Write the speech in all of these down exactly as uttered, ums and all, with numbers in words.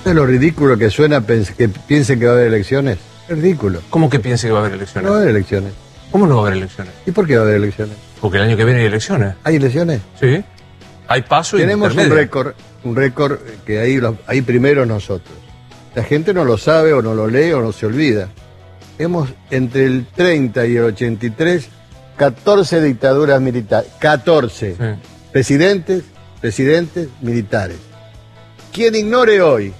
¿Es lo ridículo que suena que piense que va a haber elecciones? Es ridículo. ¿Cómo que piense que va a haber elecciones? No va a haber elecciones. ¿Cómo no va a haber elecciones? ¿Y por qué va a haber elecciones? Porque el año que viene hay elecciones. ¿Hay elecciones? Sí. Hay paso y tenemos un récord, un récord que ahí, ahí primero nosotros. La gente no lo sabe o no lo lee o no se olvida. Hemos entre el treinta y el ochenta y tres, catorce dictaduras militares. catorce. Sí. Presidentes, presidentes militares. Quien ignore hoy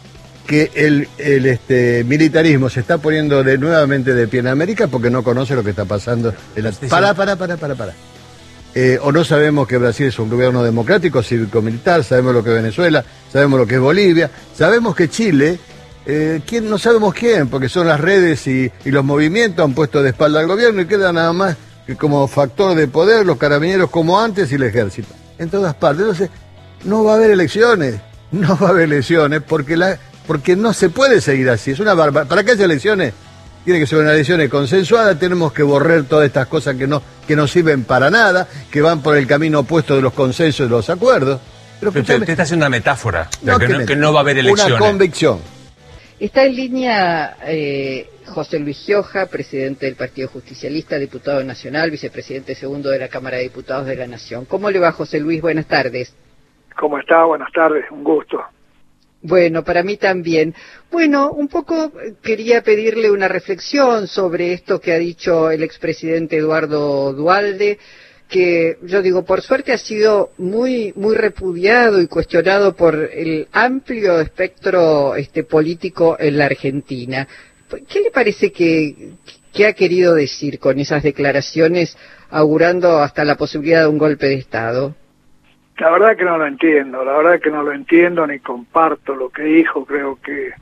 que el, el este, militarismo se está poniendo de, nuevamente de pie en América porque no conoce lo que está pasando. En la... Pará, pará, pará, pará, pará. Eh, o no sabemos que Brasil es un gobierno democrático, cívico-militar, sabemos lo que es Venezuela, sabemos lo que es Bolivia, sabemos que Chile, eh, ¿quién? No sabemos quién, porque son las redes y, y los movimientos han puesto de espalda al gobierno y queda nada más que como factor de poder los carabineros como antes y el ejército, en todas partes. Entonces, no va a haber elecciones, no va a haber elecciones porque la... Porque no se puede seguir así, es una barbaridad. ¿Para qué hay elecciones? Tiene que ser una elecciones consensuadas, tenemos que borrar todas estas cosas que no, que no sirven para nada, que van por el camino opuesto de los consensos y de los acuerdos. Pero usted, usted está haciendo una metáfora, no, que, que, no, que no va a haber elecciones. Una convicción. Está en línea eh, José Luis Gioja, presidente del Partido Justicialista, diputado nacional, vicepresidente segundo de la Cámara de Diputados de la Nación. ¿Cómo le va, José Luis? Buenas tardes. ¿Cómo está? Buenas tardes, un gusto. Bueno, para mí también. Bueno, un poco quería pedirle una reflexión sobre esto que ha dicho el expresidente Eduardo Duhalde, que yo digo, por suerte ha sido muy muy repudiado y cuestionado por el amplio espectro este político en la Argentina. ¿Qué le parece que, que ha querido decir con esas declaraciones, augurando hasta la posibilidad de un golpe de Estado? La verdad que no lo entiendo, la verdad que no lo entiendo ni comparto lo que dijo, creo que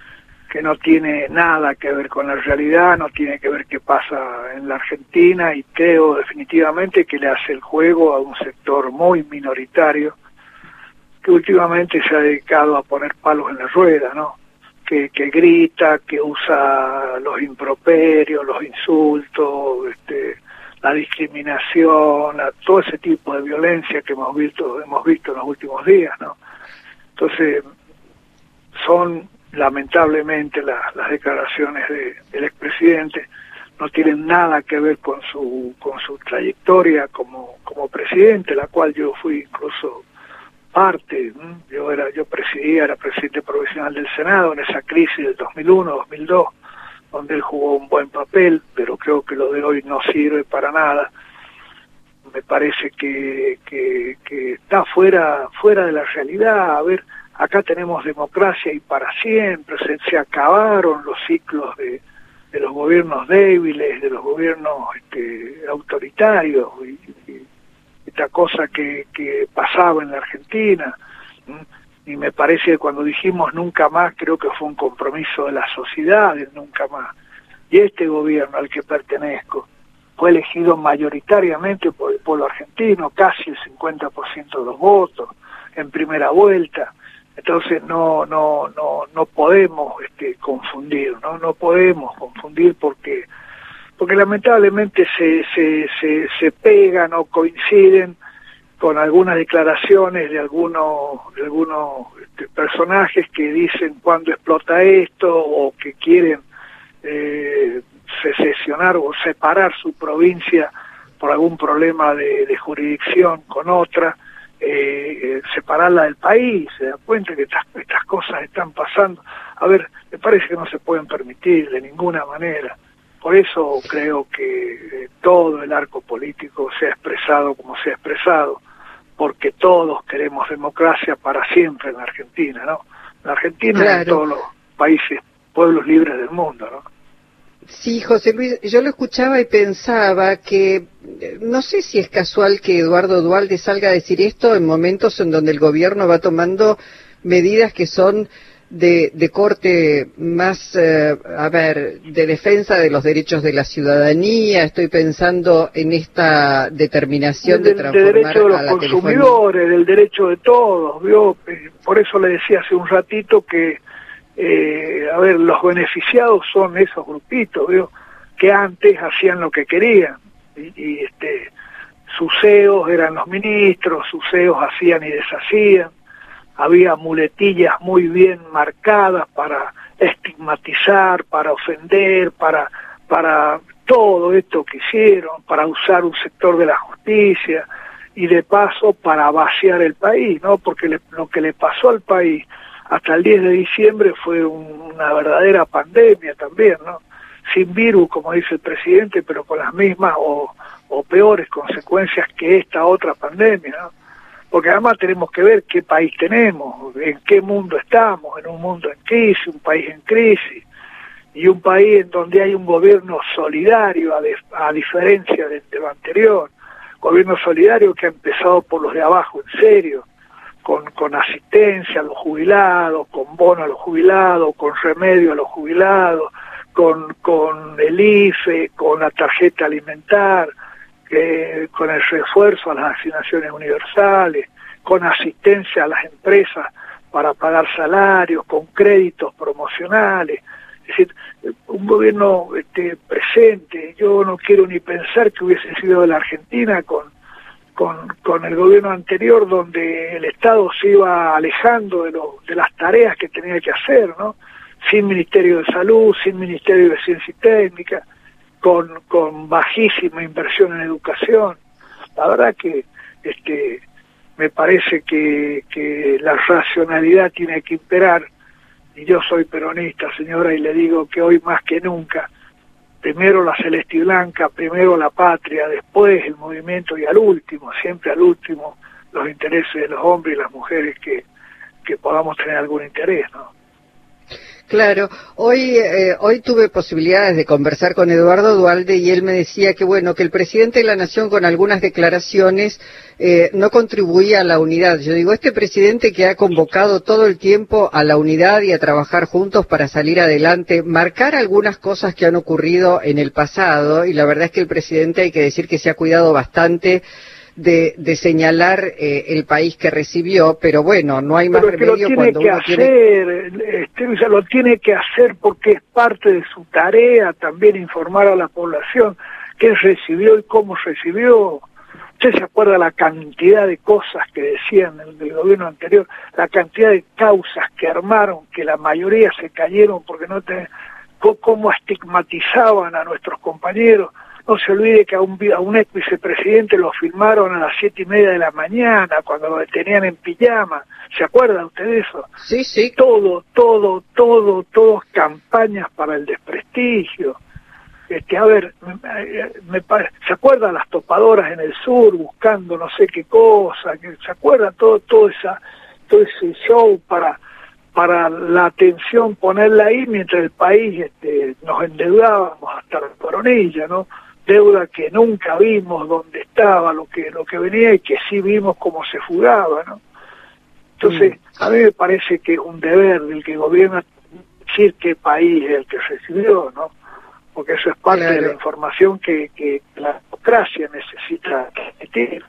que no tiene nada que ver con la realidad, no tiene que ver qué pasa en la Argentina y creo definitivamente que le hace el juego a un sector muy minoritario que últimamente se ha dedicado a poner palos en la rueda, ¿no? Que, que grita, que usa los improperios, los insultos, este... la discriminación, a todo ese tipo de violencia que hemos visto hemos visto en los últimos días, ¿no? Entonces, son lamentablemente la, las declaraciones de, del expresidente, no tienen nada que ver con su con su trayectoria como como presidente, la cual yo fui incluso parte, ¿no? Yo era yo presidía, era presidente provisional del Senado en esa crisis del dos mil uno, dos mil dos, donde él jugó un buen papel, pero creo que lo de hoy no sirve para nada. Me parece que, que, que está fuera, fuera de la realidad. A ver, acá tenemos democracia y para siempre, se, se acabaron los ciclos de, de los gobiernos débiles, de los gobiernos este, autoritarios, y, y esta cosa que, que pasaba en la Argentina. Y me parece que cuando dijimos nunca más, creo que fue un compromiso de la sociedad, de nunca más. Y este gobierno al que pertenezco fue elegido mayoritariamente por el pueblo argentino, casi el cincuenta por ciento de los votos, en primera vuelta. Entonces no no no no podemos este, confundir, no no podemos confundir porque porque lamentablemente se se se, se pegan o coinciden con algunas declaraciones de algunos de algunos este, personajes que dicen cuándo explota esto o que quieren eh, secesionar o separar su provincia por algún problema de, de jurisdicción con otra, eh, eh, separarla del país. Se da cuenta que estas, estas cosas están pasando. A ver, me parece que no se pueden permitir de ninguna manera. Por eso creo que eh, todo el arco político se ha expresado como se ha expresado, porque todos queremos democracia para siempre en la Argentina, ¿no? La Argentina claro. Y en todos los países, pueblos libres del mundo, ¿no? Sí, José Luis, yo lo escuchaba y pensaba que, no sé si es casual que Eduardo Duhalde salga a decir esto en momentos en donde el gobierno va tomando medidas que son de, de corte más, eh, a ver, de defensa de los derechos de la ciudadanía. Estoy pensando en esta determinación del, de transformar del derecho de los a la consumidores, telefonía. Del derecho de todos, ¿vio? Por eso le decía hace un ratito que, eh, a ver, los beneficiados son esos grupitos, ¿vio? Que antes hacían lo que querían y, y este, sus C E Os eran los ministros, sus C E Os hacían y deshacían. había muletillas muy bien marcadas para estigmatizar, para ofender, para, para todo esto que hicieron, para usar un sector de la justicia y de paso para vaciar el país, ¿no? Porque le, lo que le pasó al país hasta el diez de diciembre fue un, una verdadera pandemia también, ¿no? Sin virus, como dice el presidente, pero con las mismas o, o peores consecuencias que esta otra pandemia, ¿no? Porque además tenemos que ver qué país tenemos, en qué mundo estamos, en un mundo en crisis, un país en crisis, y un país en donde hay un gobierno solidario, a, de, a diferencia del de lo anterior, gobierno solidario que ha empezado por los de abajo, en serio, con, con asistencia a los jubilados, con bono a los jubilados, con remedio a los jubilados, con, con el I F E, con la tarjeta alimentar, eh, con el refuerzo a las asignaciones universales, con asistencia a las empresas para pagar salarios, con créditos promocionales. Es decir, un gobierno este, presente. Yo no quiero ni pensar que hubiese sido de la Argentina con, con, con el gobierno anterior, donde el Estado se iba alejando de, lo, de las tareas que tenía que hacer, ¿no? Sin Ministerio de Salud, sin Ministerio de Ciencia y Técnica, con, con bajísima inversión en educación. La verdad que este, me parece que, que la racionalidad tiene que imperar. Y yo soy peronista, señora, y le digo que hoy más que nunca, primero la celeste y blanca, primero la patria, después el movimiento y al último, siempre al último, los intereses de los hombres y las mujeres que, que podamos tener algún interés, ¿no? Claro, hoy eh, hoy tuve posibilidades de conversar con Eduardo Duhalde y él me decía que bueno, que el presidente de la Nación con algunas declaraciones eh, no contribuía a la unidad. Yo digo, este presidente que ha convocado todo el tiempo a la unidad y a trabajar juntos para salir adelante, marcar algunas cosas que han ocurrido en el pasado, y la verdad es que el presidente hay que decir que se ha cuidado bastante de, de señalar eh, el país que recibió, pero bueno, no hay más pero remedio que cuando que uno hacer, tiene... este, o sea, lo tiene que hacer porque es parte de su tarea también informar a la población qué recibió y cómo recibió. Usted se acuerda la cantidad de cosas que decían el del gobierno anterior, la cantidad de causas que armaron, que la mayoría se cayeron porque no te, cómo estigmatizaban a nuestros compañeros. No se olvide que a un, a un ex vicepresidente lo filmaron a las siete y media de la mañana, cuando lo detenían en pijama. ¿Se acuerda usted de eso? Sí, sí. Todo, todo, todo, todo campañas para el desprestigio. Este, a ver, me, me, ¿se acuerdan las topadoras en el sur buscando no sé qué cosa? ¿Se acuerdan todo, todo, esa, todo ese show para... para la atención ponerla ahí mientras el país este, nos endeudábamos hasta la coronilla, ¿no? Deuda que nunca vimos dónde estaba, lo que lo que venía y que sí vimos cómo se fugaba, ¿no? Entonces, a mí me parece que es un deber del que gobierna decir qué país es el que recibió, ¿no? Porque eso es parte claro. de la información que, que la democracia necesita transmitir.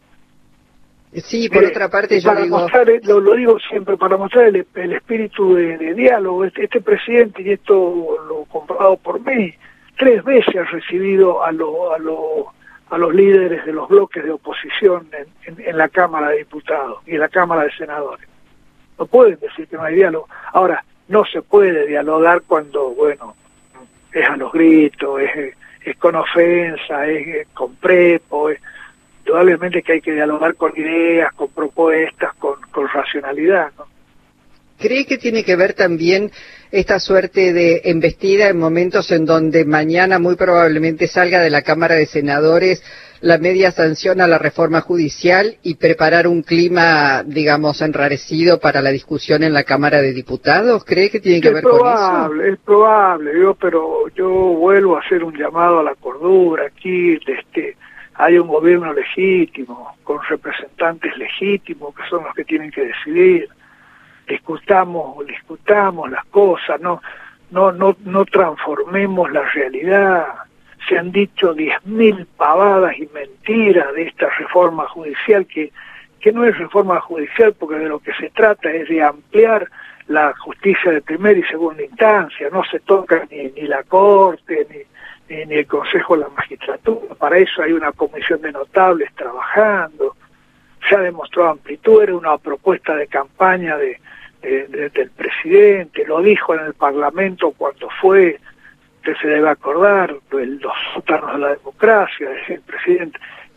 Sí, por eh, otra parte yo para digo... Mostrar, lo, lo digo siempre, para mostrar el, el espíritu de, de diálogo, este, este presidente, y esto lo comprobado por mí, tres veces ha recibido a, lo, a, lo, a los líderes de los bloques de oposición en, en, en la Cámara de Diputados y en la Cámara de Senadores. No pueden decir que no hay diálogo. Ahora, no se puede dialogar cuando, bueno, es a los gritos, es, es con ofensa, es con prepo, es... Indudablemente que hay que dialogar con ideas, con propuestas, con, con racionalidad, ¿no? ¿Cree que tiene que ver también esta suerte de embestida en momentos en donde mañana muy probablemente salga de la Cámara de Senadores la media sanción a la reforma judicial y preparar un clima, digamos, enrarecido para la discusión en la Cámara de Diputados? ¿Cree que tiene que es ver probable, con eso? Es probable, yo, pero yo vuelvo a hacer un llamado a la cordura aquí, de este... Hay un gobierno legítimo, con representantes legítimos, que son los que tienen que decidir. Discutamos, discutamos las cosas, no, no, no, no transformemos la realidad. Se han dicho diez mil pavadas y mentiras de esta reforma judicial, que, que no es reforma judicial, porque de lo que se trata es de ampliar la justicia de primera y segunda instancia. No se toca ni, ni la Corte, ni ni el Consejo de la Magistratura. Para eso hay una comisión de notables trabajando. se ha demostrado amplitud, era una propuesta de campaña de, de, de, del presidente, lo dijo en el Parlamento cuando fue, usted se debe acordar, los sótanos de la democracia, decía el presidente,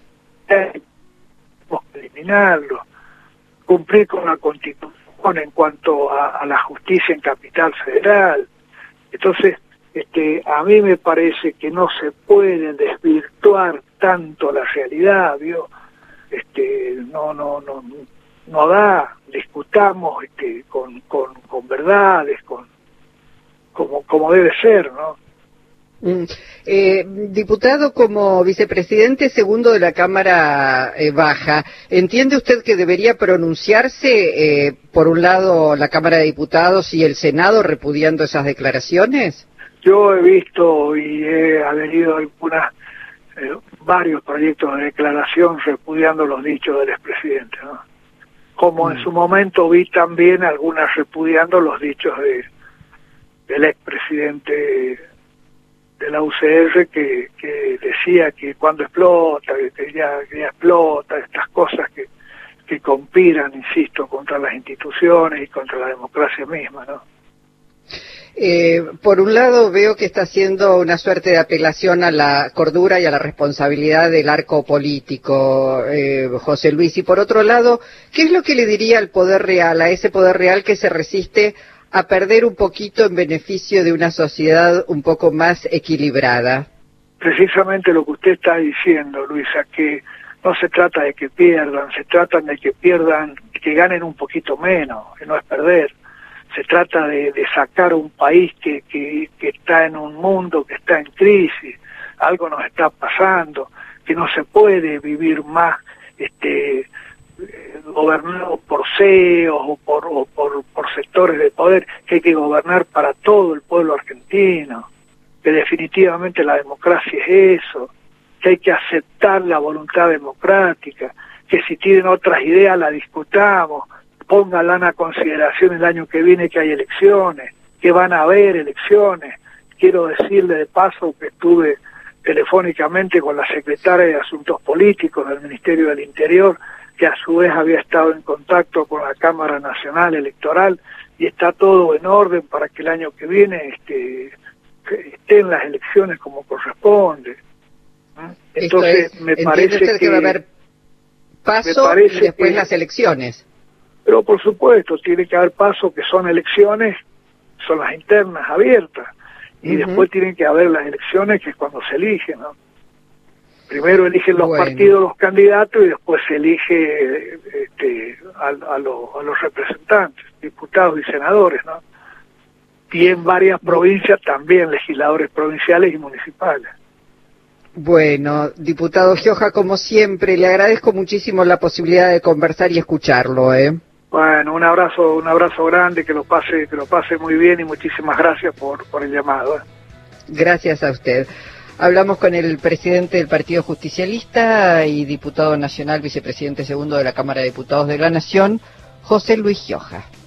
tenemos que eliminarlo, cumplir con la Constitución en cuanto a, a la justicia en Capital Federal. Entonces, este, a mí me parece que no se puede desvirtuar tanto la realidad, ¿vio? Este, no, no, no, no da, discutamos este, con, con, con verdades, con, como, como debe ser, ¿no? Mm. Eh, diputado, como vicepresidente segundo de la Cámara eh, Baja, ¿entiende usted que debería pronunciarse, eh, por un lado, la Cámara de Diputados y el Senado repudiando esas declaraciones? Yo he visto y he adherido a algunas, eh, varios proyectos de declaración repudiando los dichos del expresidente, ¿no? Como mm. en su momento vi también algunas repudiando los dichos de del expresidente de la U C R que, que decía que cuando explota, que ya, que ya explota, estas cosas que, que conspiran, insisto, contra las instituciones y contra la democracia misma, ¿no? Eh, por un lado veo que está haciendo una suerte de apelación a la cordura y a la responsabilidad del arco político, eh, José Luis, y por otro lado, ¿qué es lo que le diría al poder real, a ese poder real que se resiste a perder un poquito en beneficio de una sociedad un poco más equilibrada? Precisamente lo que usted está diciendo, Luisa, que no se trata de que pierdan, se trata de que pierdan, que ganen un poquito menos, que no es perder. Se trata de, de sacar un país que, que, que está en un mundo que está en crisis, algo nos está pasando, que no se puede vivir más este gobernado por C E Os o por, o por, por sectores de poder, que hay que gobernar para todo el pueblo argentino, que definitivamente la democracia es eso, que hay que aceptar la voluntad democrática, que si tienen otras ideas la discutamos, pónganla a consideración el año que viene que hay elecciones, que van a haber elecciones. Quiero decirle de paso que estuve telefónicamente con la secretaria de Asuntos Políticos del Ministerio del Interior, que a su vez había estado en contacto con la Cámara Nacional Electoral, y está todo en orden para que el año que viene este, estén las elecciones como corresponde. Entonces, es, me parece usted que, que va a haber paso y después que, las elecciones. Pero por supuesto, tiene que haber paso, que son elecciones, son las internas abiertas, y uh-huh. después tienen que haber las elecciones, que es cuando se eligen, ¿no? Primero eligen los bueno. partidos, los candidatos, y después se elige este, a, a, lo, a los representantes, diputados y senadores, ¿no? Y en varias provincias también legisladores provinciales y municipales. Bueno, diputado Gioja, como siempre, le agradezco muchísimo la posibilidad de conversar y escucharlo, ¿eh? Bueno, un abrazo, un abrazo grande, que lo pase, que lo pase muy bien, y muchísimas gracias por, por el llamado, ¿eh? Gracias a usted. Hablamos con el presidente del Partido Justicialista y diputado nacional, vicepresidente segundo de la Cámara de Diputados de la Nación, José Luis Gioja.